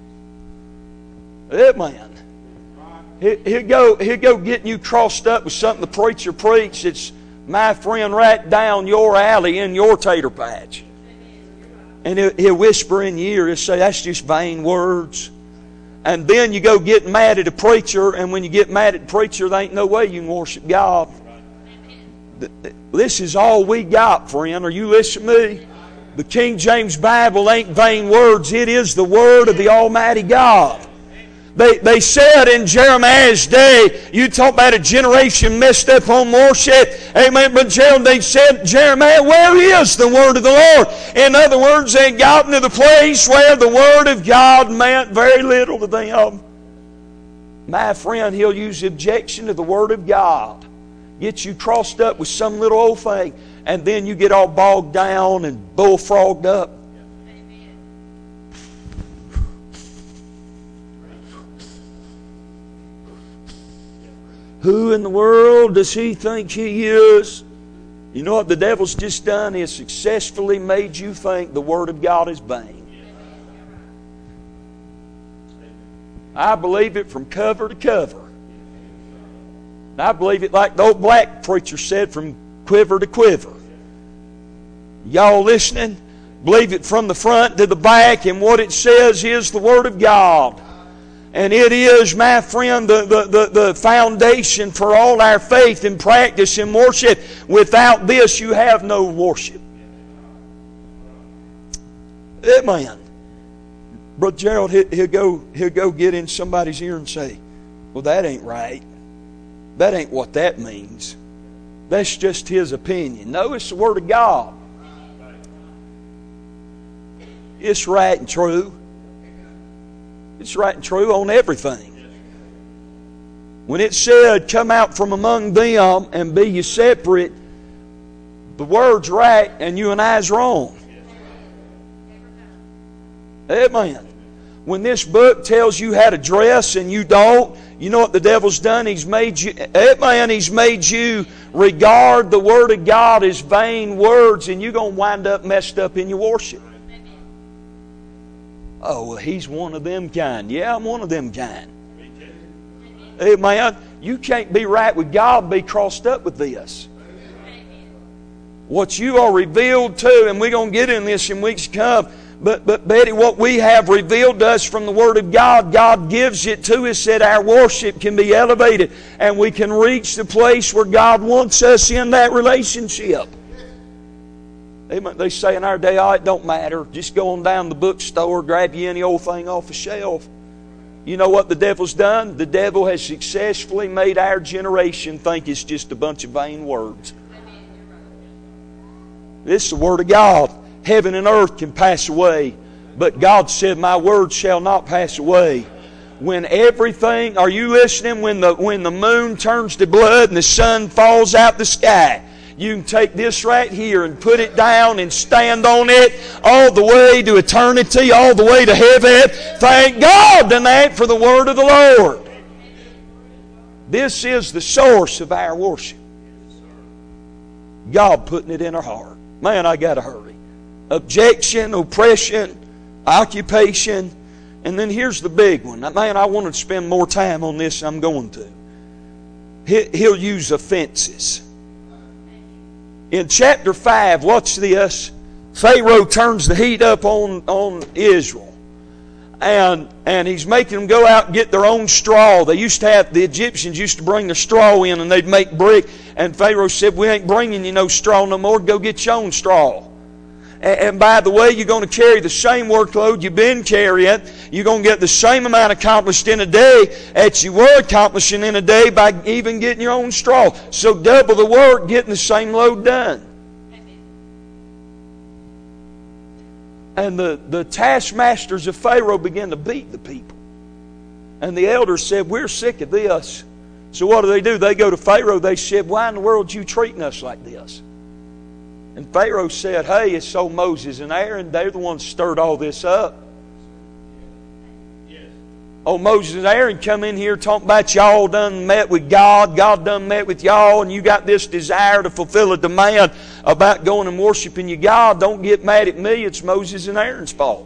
Amen. He'll go, he'll go getting you crossed up with something the preacher preached that's, my friend, right down your alley in your tater patch. And he'll, he'll whisper in your ear, he'll say, that's just vain words. And then you go get mad at a preacher, and when you get mad at the preacher, there ain't no way you can worship God. This is all we got, friend. Are you listening to me? The King James Bible ain't vain words. It is the Word of the Almighty God. They, they said in Jeremiah's day, you talk about a generation messed up on worship. Amen. But they said, Jeremiah, where is the Word of the Lord? In other words, they had gotten to the place where the Word of God meant very little to them. My friend, he'll use objection to the Word of God. Get you crossed up with some little old thing. And then you get all bogged down and bullfrogged up. Who in the world does he think he is? You know what the devil's just done? He has successfully made you think the Word of God is vain. I believe it from cover to cover. I believe it like the old black preacher said, from quiver to quiver. Y'all listening? Believe it from the front to the back, and what it says is the Word of God. And it is, my friend, the, the, the, the foundation for all our faith and practice and worship. Without this, you have no worship. Amen. Brother Gerald, he'll go, he'll go get in somebody's ear and say, well, that ain't right. That ain't what that means. That's just his opinion. No, it's the Word of God. It's right and true. It's right and true on everything. When it said, come out from among them and be ye separate, the word's right and you and I's wrong. Amen. When this book tells you how to dress and you don't, you know what the devil's done? He's made you, amen, he's made you regard the Word of God as vain words, and you're going to wind up messed up in your worship. Oh, well, he's one of them kind. Yeah, I'm one of them kind. Amen. You can't be right with God and be crossed up with this. What you are revealed to, and we're going to get in this in weeks to come, but, but Betty, what we have revealed to us from the Word of God, God gives it to us that our worship can be elevated and we can reach the place where God wants us in that relationship. Amen. They say in our day, oh, it don't matter. Just go on down to the bookstore, grab you any old thing off the shelf. You know what the devil's done? The devil has successfully made our generation think it's just a bunch of vain words. This is the Word of God. Heaven and earth can pass away, but God said, my word shall not pass away. When everything, are you listening? When the, when the moon turns to blood and the sun falls out the sky, you can take this right here and put it down and stand on it all the way to eternity, all the way to heaven. Thank God tonight for the Word of the Lord. This is the source of our worship. God putting it in our heart. Man, I got to hurry. Objection, oppression, occupation, and then here's the big one. Man, I wanted to spend more time on this than I'm going to. He'll use offenses. In chapter five, watch this. Pharaoh turns the heat up on, on Israel. And, and he's making them go out and get their own straw. They used to have, the Egyptians used to bring their straw in and they'd make brick. And Pharaoh said, we ain't bringing you no straw no more. Go get your own straw. And, and by the way, you're going to carry the same workload you've been carrying. You're going to get the same amount accomplished in a day as you were accomplishing in a day by even getting your own straw. So double the work, getting the same load done. And the, the taskmasters of Pharaoh began to beat the people. And the elders said, we're sick of this. So what do they do? They go to Pharaoh. They said, why in the world are you treating us like this? And Pharaoh said, hey, it's so Moses and Aaron, they're the ones stirred all this up. Oh, Moses and Aaron come in here talking about y'all done met with God. God done met with y'all, and you got this desire to fulfill a demand about going and worshiping your God. Don't get mad at me. It's Moses and Aaron's fault.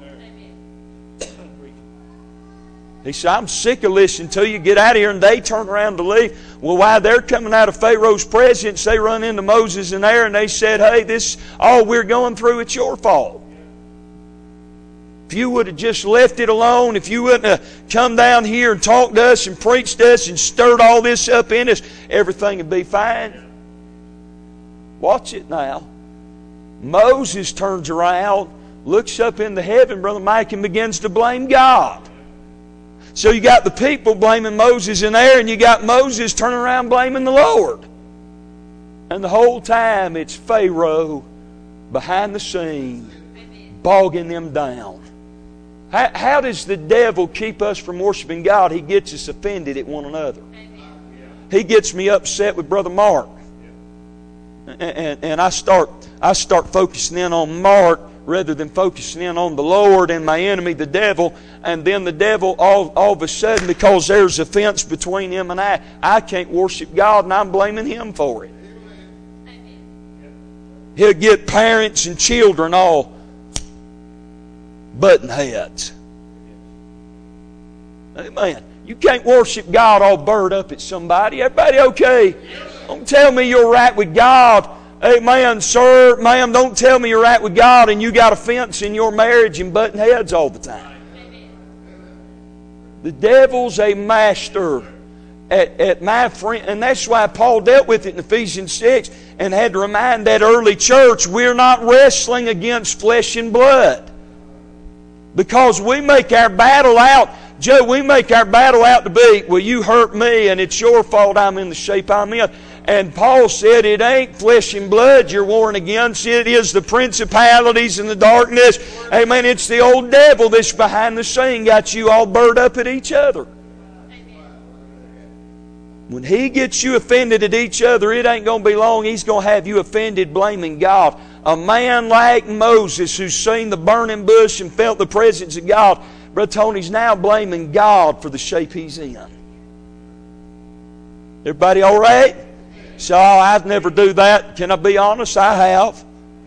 He said, I'm sick of listening to you. Get out of here. And they turn around to leave. Well, while they're coming out of Pharaoh's presence, they run into Moses and Aaron. They said, hey, this all we're going through, it's your fault. If you would have just left it alone, if you wouldn't have come down here and talked to us and preached to us and stirred all this up in us, everything would be fine. Watch it now. Moses turns around, looks up into heaven, Brother Mike, and begins to blame God. So you got the people blaming Moses and Aaron. You got Moses turning around blaming the Lord. And the whole time it's Pharaoh behind the scene bogging them down. How, how does the devil keep us from worshiping God? He gets us offended at one another. He gets me upset with Brother Mark. And, and, and I start I start focusing in on Mark rather than focusing in on the Lord and my enemy, the devil. And then the devil, all, all of a sudden, because there's offense between him and I, I can't worship God and I'm blaming him for it. He'll get parents and children all button heads. Amen. You can't worship God all burred up at somebody. Everybody okay? Don't tell me you're right with God. Amen, sir, ma'am, don't tell me you're right with God and you got offense in your marriage and butting heads all the time. The devil's a master at, at my friend, and that's why Paul dealt with it in Ephesians six and had to remind that early church, we're not wrestling against flesh and blood. Because we make our battle out, Joe, we make our battle out to be, well, you hurt me and it's your fault I'm in the shape I'm in. And Paul said it ain't flesh and blood you're warring against. It is the principalities and the darkness. Amen. It's the old devil that's behind the scene got you all burred up at each other. When he gets you offended at each other, it ain't going to be long. He's going to have you offended blaming God. A man like Moses who's seen the burning bush and felt the presence of God, Brother Tony's now blaming God for the shape he's in. Everybody all right? So I'd never do that. Can I be honest? I have.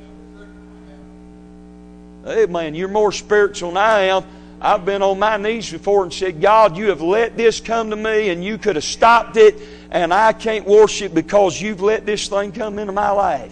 Hey man, you're more spiritual than I am. I've been on my knees before and said, God, you have let this come to me and you could have stopped it and I can't worship because you've let this thing come into my life.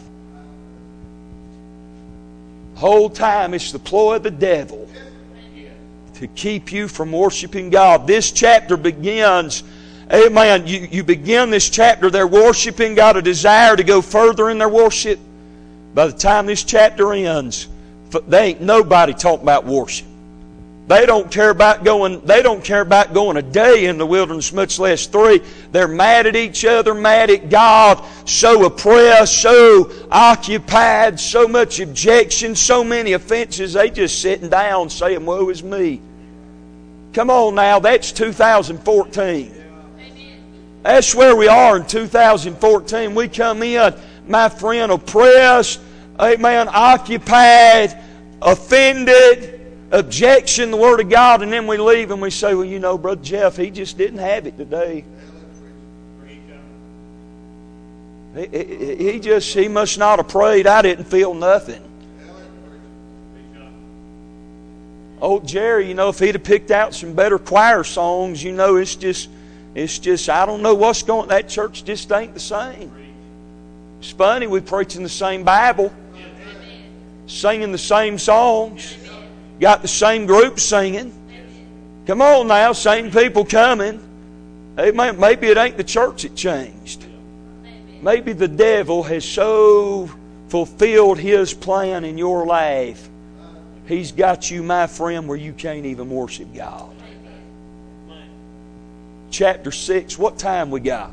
The whole time it's the ploy of the devil to keep you from worshiping God. This chapter begins, amen, you, you begin this chapter, they're worshiping, got a desire to go further in their worship. By the time this chapter ends, they ain't nobody talking about worship. They don't care about going, they don't care about going a day in the wilderness, much less three. They're mad at each other, mad at God, so oppressed, so occupied, so much objection, so many offenses. They just sitting down saying, woe is me. Come on now, that's two thousand fourteen. That's where we are in two thousand fourteen. We come in, my friend, oppressed, amen, occupied, offended, objection the Word of God, and then we leave and we say, well, you know, Brother Jeff, he just didn't have it today. He, he, he just, he must not have prayed. I didn't feel nothing. Old Jerry, you know, if he'd have picked out some better choir songs, you know, it's just, it's just, I don't know what's going, that church just ain't the same. It's funny, we preaching the same Bible, singing the same songs, got the same group singing. Come on now, same people coming. Maybe it ain't the church that changed. Maybe the devil has so fulfilled his plan in your life, he's got you, my friend, where you can't even worship God. Chapter six, what time we got?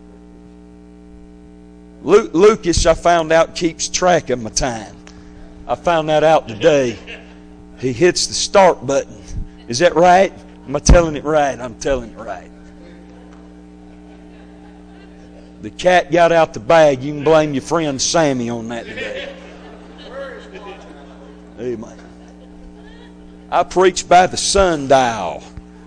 Lu- Lucas, I found out, keeps track of my time. I found that out today. He hits the start button. Is that right? Am I telling it right? I'm telling it right. The cat got out the bag. You can blame your friend Sammy on that today. Amen. I preach by the sundial.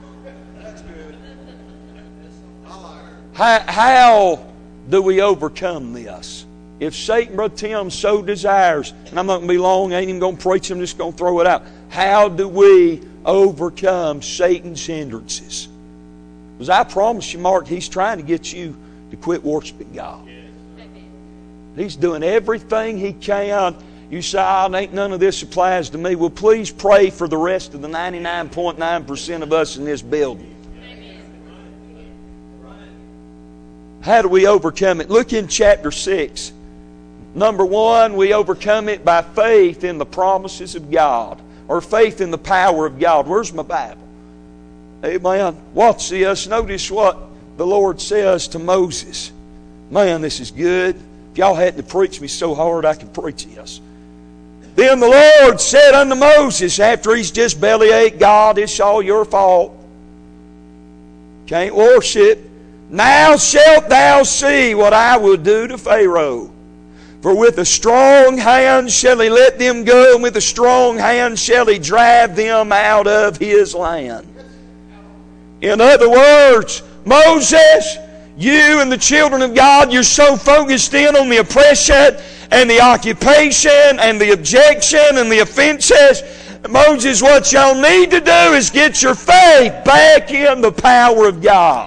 How, how do we overcome this? If Satan, Brother Tim, so desires, and I'm not going to be long, I ain't even going to preach, I'm just going to throw it out. How do we overcome Satan's hindrances? Because I promise you, Mark, he's trying to get you to quit worshiping God. He's doing everything he can. You say, oh, ain't none of this applies to me. Well, please pray for the rest of the ninety-nine point nine percent of us in this building. How do we overcome it? Look in chapter six. Number one, we overcome it by faith in the promises of God, or faith in the power of God. Where's my Bible? Amen. Watch this. Notice what the Lord says to Moses. Man, this is good. If y'all hadn't to preach me so hard, I could preach this. Then the Lord said unto Moses, after he's just bellyached, God, it's all your fault. Can't worship. Now shalt thou see what I will do to Pharaoh. For with a strong hand shall he let them go, and with a strong hand shall he drive them out of his land. In other words, Moses, you and the children of God, you're so focused in on the oppression and the occupation and the objection and the offenses. Moses, what y'all need to do is get your faith back in the power of God.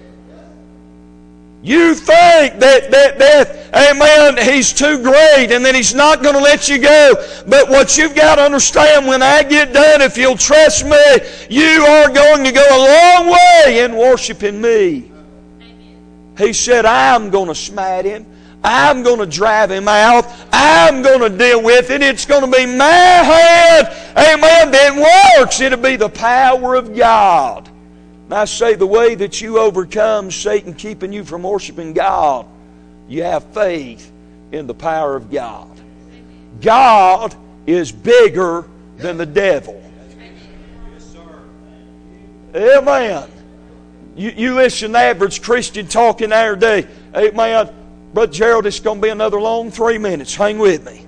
You think that, that, that, amen, he's too great and that he's not going to let you go. But what you've got to understand, when I get done, if you'll trust me, you are going to go a long way in worshiping me. He said, I'm going to smite him. I'm going to drive him out. I'm going to deal with it. It's going to be my hand, amen, that works. It'll be the power of God. And I say the way that you overcome Satan keeping you from worshiping God, you have faith in the power of God. God is bigger than the devil. Amen. You, you listen to average Christian talking our day. Amen. Brother Gerald, it's going to be another long three minutes. Hang with me.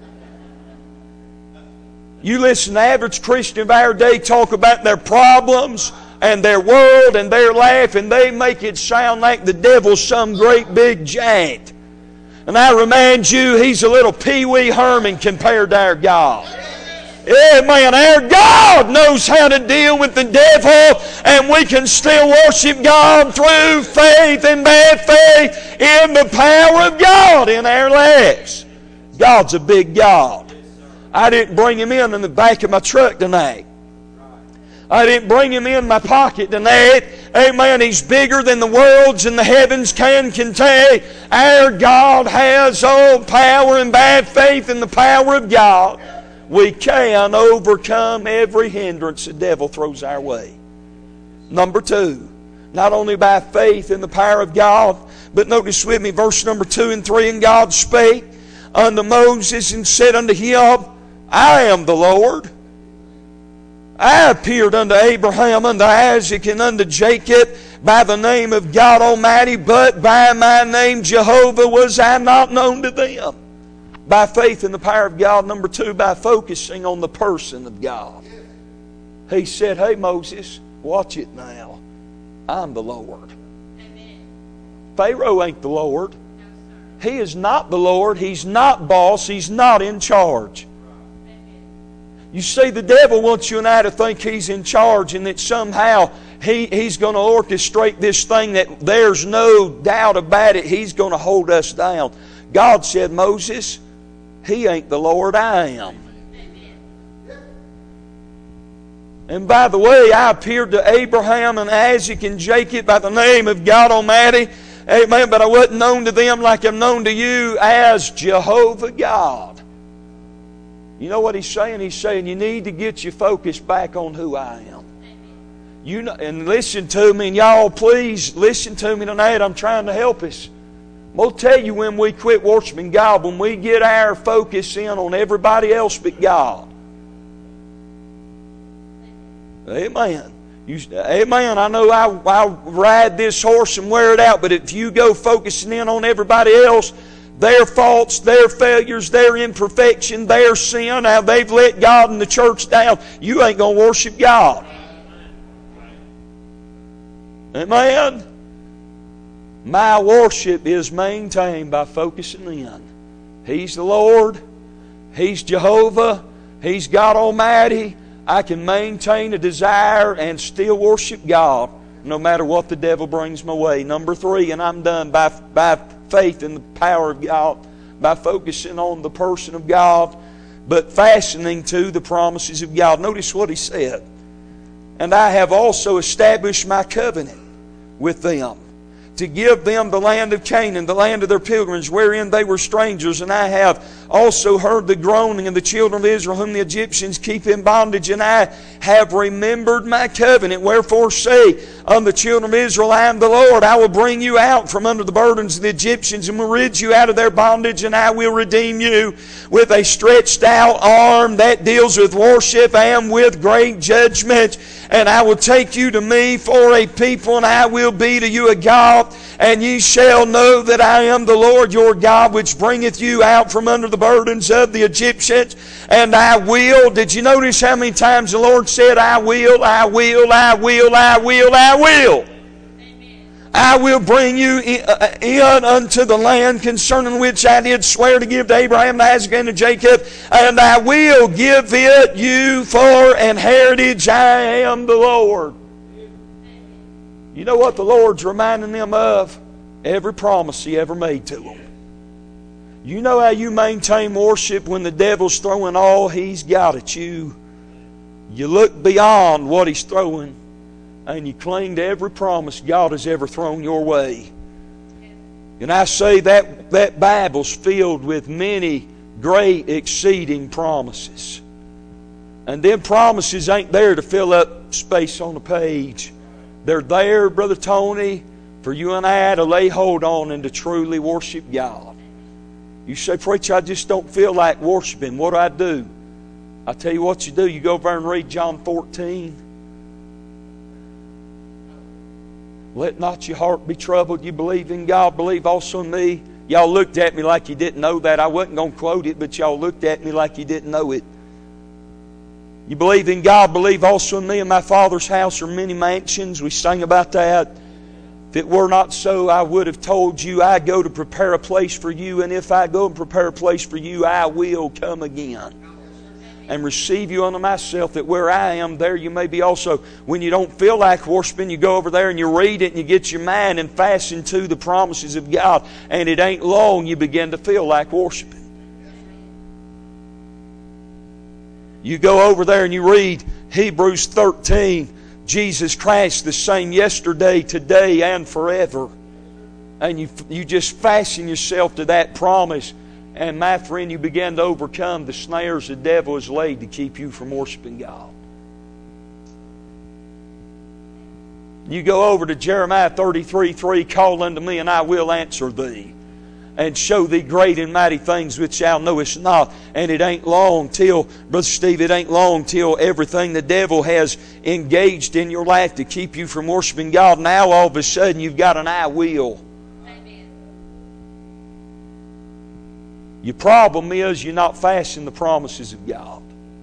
You listen to average Christian of our day talk about their problems and their world and their life, and they make it sound like the devil's some great big giant. And I remind you, he's a little Pee-wee Herman compared to our God. Amen. Our God knows how to deal with the devil, and we can still worship God through faith and by faith in the power of God in our lives. God's a big God. I didn't bring him in in the back of my truck tonight. I didn't bring Him in my pocket tonight. Amen. He's bigger than the worlds and the heavens can contain. Our God has all power, and by faith in the power of God, we can overcome every hindrance the devil throws our way. Number two, not only by faith in the power of God, but notice with me verse number two and three. And God spake unto Moses and said unto him, I am the Lord. I appeared unto Abraham, unto Isaac, and unto Jacob by the name of God Almighty, but by my name Jehovah was I not known to them. By faith in the power of God. Number two, by focusing on the person of God. He said, hey Moses, watch it now. I'm the Lord. Amen. Pharaoh ain't the Lord. He is not the Lord. He's not boss. He's not in charge. You see, the devil wants you and I to think he's in charge and that somehow he, he's going to orchestrate this thing, that there's no doubt about it. He's going to hold us down. God said, Moses, He ain't the Lord, I am. And by the way, I appeared to Abraham and Isaac and Jacob by the name of God Almighty. Amen. But I wasn't known to them like I'm known to you as Jehovah God. You know what He's saying? He's saying you need to get your focus back on who I am. You know, and listen to me, and y'all please listen to me tonight. I'm trying to help us. I'm going to tell you when we quit worshiping God, when we get our focus in on everybody else but God. Amen. You, amen. I know I, I ride this horse and wear it out, but if you go focusing in on everybody else, their faults, their failures, their imperfection, their sin, how they've let God and the church down, you ain't going to worship God. Amen. My worship is maintained by focusing in. He's the Lord. He's Jehovah. He's God Almighty. I can maintain a desire and still worship God no matter what the devil brings my way. Number three, and I'm done, by, by faith in the power of God, by focusing on the person of God, but fastening to the promises of God. Notice what He said. And I have also established my covenant with them, to give them the land of Canaan, the land of their pilgrims, wherein they were strangers. And I have also heard the groaning of the children of Israel, whom the Egyptians keep in bondage. And I have remembered my covenant. Wherefore say unto the children of Israel, I am the Lord. I will bring you out from under the burdens of the Egyptians, and will rid you out of their bondage. And I will redeem you with a stretched out arm. That deals with worship and with great judgment. And I will take you to me for a people, and I will be to you a God. And ye shall know that I am the Lord your God, which bringeth you out from under the burdens of the Egyptians. And I will. Did you notice how many times the Lord said, I will, I will, I will, I will, I will. I will bring you in unto the land concerning which I did swear to give to Abraham, to Isaac, and to Jacob, and I will give it you for an heritage. I am the Lord. You know what the Lord's reminding them of? Every promise He ever made to them. You know how you maintain worship when the devil's throwing all he's got at you? You look beyond what he's throwing, and you cling to every promise God has ever thrown your way. And I say that that Bible's filled with many great exceeding promises. And them promises ain't there to fill up space on a page. They're there, Brother Tony, for you and I to lay hold on and to truly worship God. You say, preacher, I just don't feel like worshiping. What do I do? I tell you what you do. You go over and read John fourteen. Let not your heart be troubled. You believe in God, believe also in me. Y'all looked at me like you didn't know that. I wasn't going to quote it, but y'all looked at me like you didn't know it. You believe in God, believe also in me. In my Father's house are many mansions. We sang about that. If it were not so, I would have told you, I go to prepare a place for you. And if I go and prepare a place for you, I will come again and receive you unto myself, that where I am, there you may be also. When you don't feel like worshiping, you go over there and you read it and you get your mind and fasten to the promises of God. And it ain't long you begin to feel like worshiping. You go over there and you read Hebrews thirteen, Jesus Christ the same yesterday, today, and forever. And you, you just fasten yourself to that promise. And my friend, you begin to overcome the snares the devil has laid to keep you from worshiping God. You go over to Jeremiah thirty-three three, call unto me and I will answer thee, and show thee great and mighty things which thou knowest not. And it ain't long till, Brother Steve, it ain't long till everything the devil has engaged in your life to keep you from worshiping God, now all of a sudden you've got an I will. Your problem is you're not fasting the promises of God.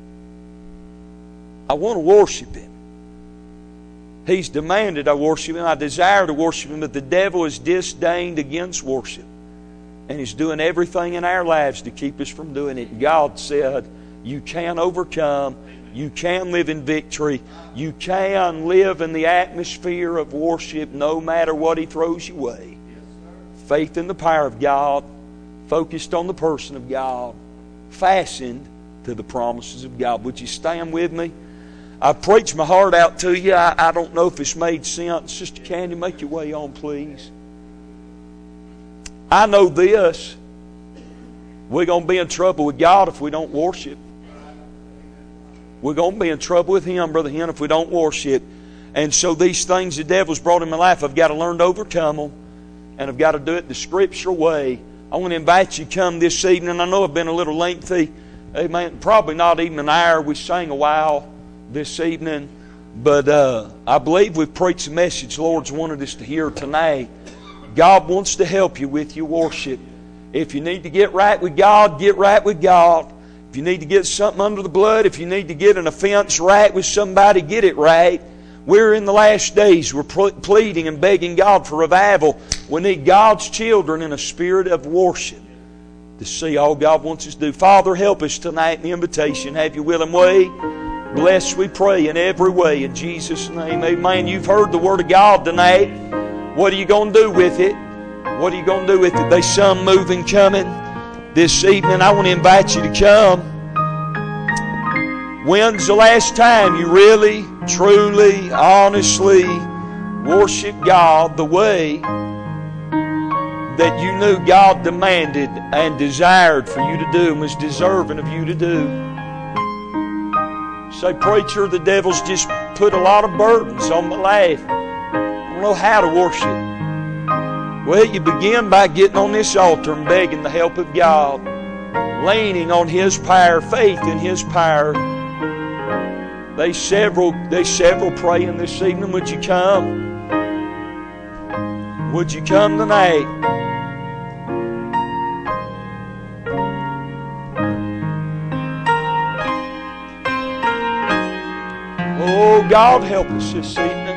I want to worship Him. He's demanded I worship Him. I desire to worship Him, but the devil is disdained against worship. And he's doing everything in our lives to keep us from doing it. God said, you can overcome. You can live in victory. You can live in the atmosphere of worship no matter what He throws your way. Faith in the power of God. Focused on the person of God, fastened to the promises of God. Would you stand with me? I preached my heart out to you. I, I don't know if it's made sense. Sister Candy, make your way on, please. I know this. We're going to be in trouble with God if we don't worship. We're going to be in trouble with Him, Brother Hen, if we don't worship. And so these things the devil's brought in my life, I've got to learn to overcome them. And I've got to do it the scriptural way. I want to invite you to come this evening. I know I've been a little lengthy. Amen. Probably not even an hour. We sang a while this evening. But uh, I believe we've preached the message the Lord's wanted us to hear tonight. God wants to help you with your worship. If you need to get right with God, get right with God. If you need to get something under the blood, if you need to get an offense right with somebody, get it right. We're in the last days. We're pleading and begging God for revival. We need God's children in a spirit of worship to see all God wants us to do. Father, help us tonight in the invitation. Have your will and way. Bless, we pray, in every way. In Jesus' name, amen. You've heard the Word of God tonight. What are you going to do with it? What are you going to do with it? There's some moving coming this evening. I want to invite you to come. When's the last time you really, truly, honestly worship God the way that you knew God demanded and desired for you to do and was deserving of you to do? Say, preacher, the devil's just put a lot of burdens on my life. I don't know how to worship. Well, you begin by getting on this altar and begging the help of God, leaning on His power, faith in His power. There's several, there's several praying this evening. Would you come? Would you come tonight? Oh, God help us this evening.